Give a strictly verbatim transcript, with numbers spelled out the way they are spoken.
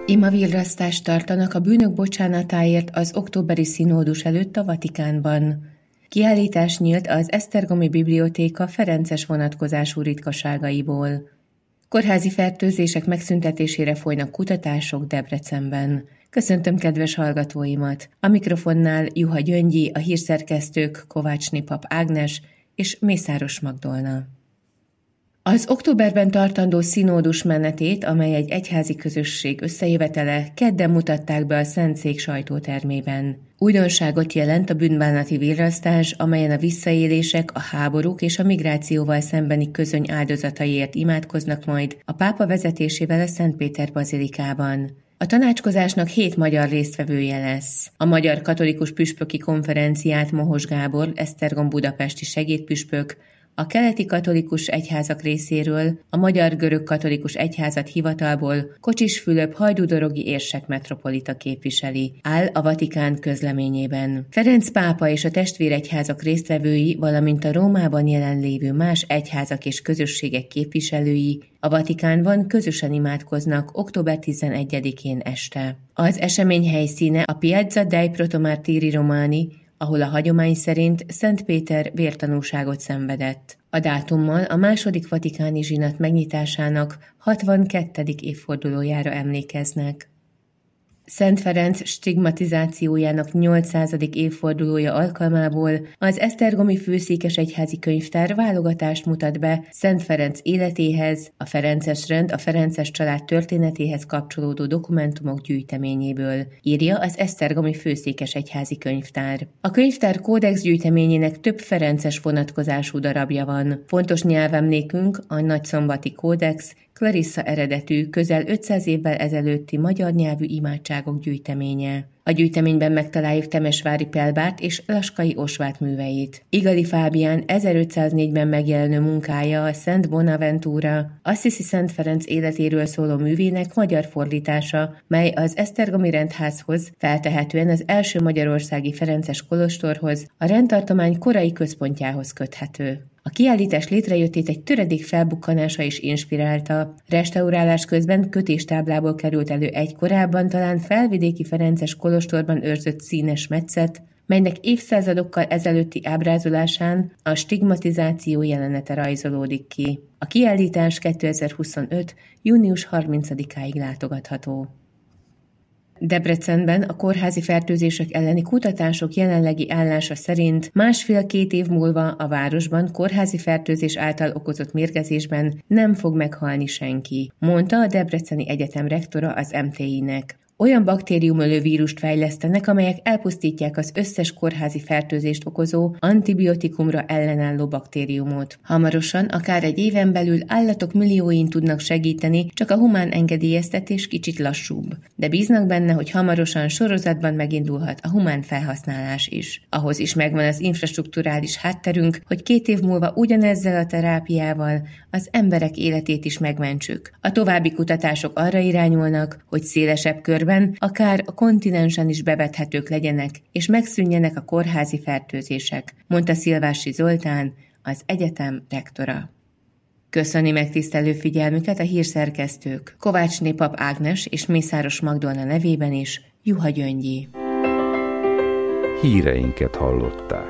Imavirrasztást tartanak a bűnök bocsánatáért az októberi színódus előtt a Vatikánban. Kiállítás nyílt az Esztergomi Bibliothéka ferences vonatkozású ritkaságaiból. Kórházi fertőzések megszüntetésére folynak kutatások Debrecenben. Köszöntöm kedves hallgatóimat! A mikrofonnál Juha Gyöngyi, a hírszerkesztők Kovácsné Pap Ágnes és Mészáros Magdolna. Az októberben tartandó színódus menetét, amely egy egyházi közösség összejövetele, kedden mutatták be a Szentszék sajtótermében. Újdonságot jelent a bűnbánati virrasztás, amelyen a visszaélések, a háborúk és a migrációval szembeni közöny áldozataiért imádkoznak majd a pápa vezetésével a Szentpéter bazilikában. A tanácskozásnak hét magyar résztvevője lesz. A Magyar Katolikus Püspöki Konferenciát Mohos Gábor, Esztergom budapesti segédpüspök, a keleti katolikus egyházak részéről a Magyar Görög Katolikus Egyházat hivatalból Kocsis Fülöp hajdúdorogi érsek metropolita képviseli, áll a Vatikán közleményében. Ferenc pápa és a testvéregyházak résztvevői, valamint a Rómában jelenlévő más egyházak és közösségek képviselői a Vatikánban közösen imádkoznak október tizenegyedikén este. Az esemény helyszíne a Piazza dei Protomartiri Romani, ahol a hagyomány szerint Szent Péter vértanúságot szenvedett. A dátummal a második vatikáni zsinat megnyitásának hatvankettedik évfordulójára emlékeznek. Szent Ferenc stigmatizációjának nyolcszázadik évfordulója alkalmából az Esztergomi Főszékesegyházi Könyvtár válogatást mutat be Szent Ferenc életéhez, a ferences rend, a ferences család történetéhez kapcsolódó dokumentumok gyűjteményéből, írja az Esztergomi Főszékesegyházi Könyvtár. A könyvtár kódex gyűjteményének több ferences vonatkozású darabja van. Fontos nyelvemlékünk a Nagyszombati Kódex, Clarissa eredetű, közel ötszáz évvel ezelőtti magyar nyelvű imádságok gyűjteménye. A gyűjteményben megtaláljuk Temesvári Pelbárt és Laskai Osvát műveit. Igali Fábián ezerötszáznégyben megjelenő munkája, a Szent Bonaventura, Assisi Szent Ferenc életéről szóló művének magyar fordítása, mely az esztergomi rendházhoz, feltehetően az első magyarországi ferences kolostorhoz, a rendtartomány korai központjához köthető. A kiállítás létrejöttét egy töredék felbukkanása is inspirálta. Restaurálás közben kötéstáblából került elő egy korábban talán felvidéki ferences kolostorban őrzött színes metszet, melynek évszázadokkal ezelőtti ábrázolásán a stigmatizáció jelenete rajzolódik ki. A kiállítás kétezer-huszonöt. június harmincadikáig látogatható. Debrecenben a kórházi fertőzések elleni kutatások jelenlegi állása szerint másfél-két év múlva a városban kórházi fertőzés által okozott mérgezésben nem fog meghalni senki, mondta a Debreceni Egyetem rektora az em té i-nek. Olyan baktériumölő vírust fejlesztenek, amelyek elpusztítják az összes kórházi fertőzést okozó antibiotikumra ellenálló baktériumot. Hamarosan, akár egy éven belül állatok millióin tudnak segíteni, csak a humán engedélyeztetés kicsit lassúbb. De bíznak benne, hogy hamarosan sorozatban megindulhat a humán felhasználás is. Ahhoz is megvan az infrastrukturális hátterünk, hogy két év múlva ugyanezzel a terápiával az emberek életét is megmentsük. A további kutatások arra irányulnak, hogy szélesebb körben akár a kontinensen is bevethetők legyenek, és megszűnjenek a kórházi fertőzések, mondta Szilvási Zoltán, az egyetem rektora. Köszöni megtisztelő figyelmüket a hírszerkesztők Kovácsné Pap Ágnes és Mészáros Magdolna nevében is, Juha Gyöngyi. Híreinket hallották.